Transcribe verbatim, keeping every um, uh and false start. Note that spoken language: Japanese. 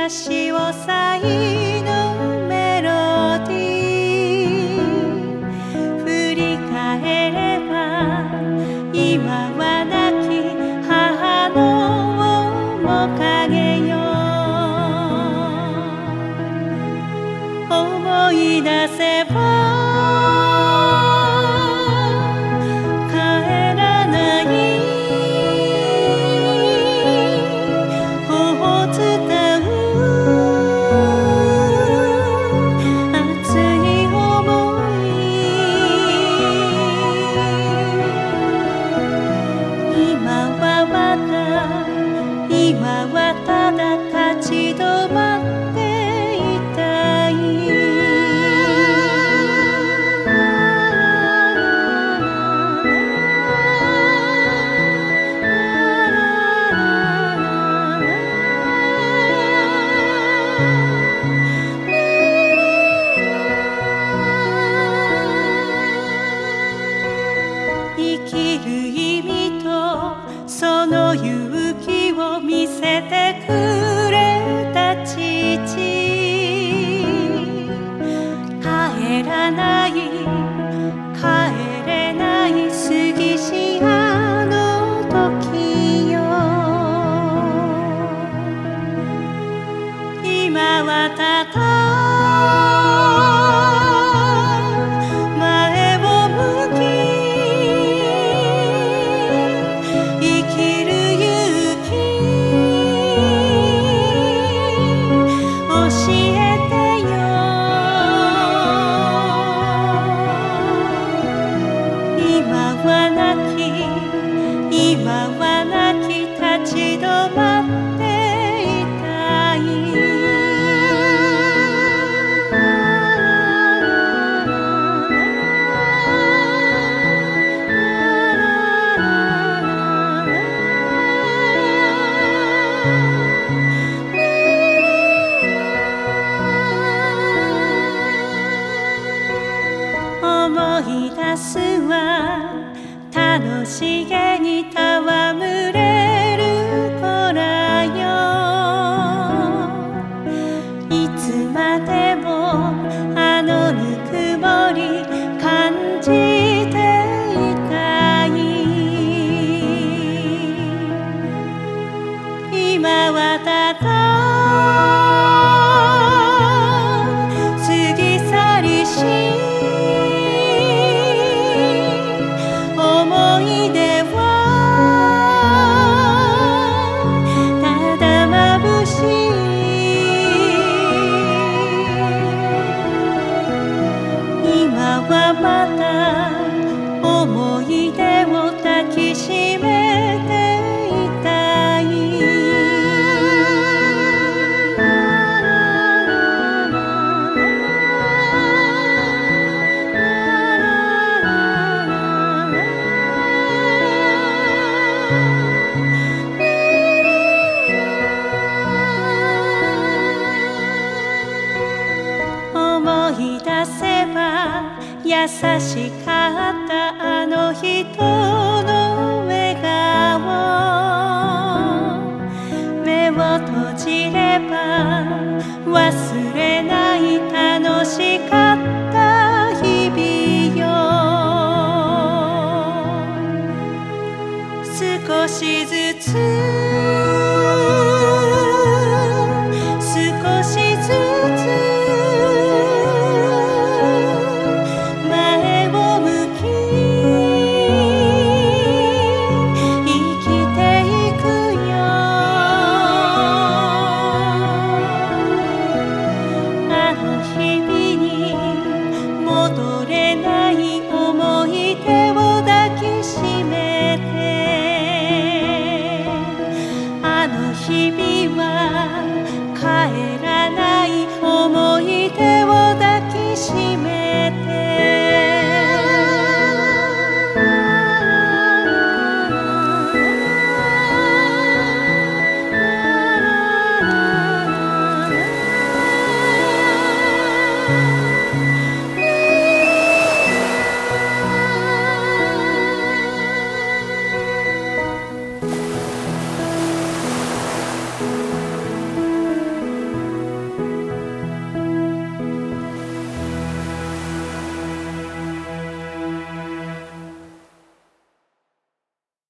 しをさいのメロディー振り返れば今は亡き母の面影よ思い出せば今はただ立ち止まっていたい生きる意味とその勇気を見せてくれた父帰らない帰れない過ぎしあの時よ今はただ今は泣き立ち止まっていたい思い出すわ楽しげに戯れる子らよいつまでもあのぬくもり感じていたい今はただ過ぎ去りし思い出はただ眩しい今はまた思い出を抱きしめていたい思い出せば優しかったあの人の笑顔目を閉じれば忘れない楽しかった日々よ少しずつ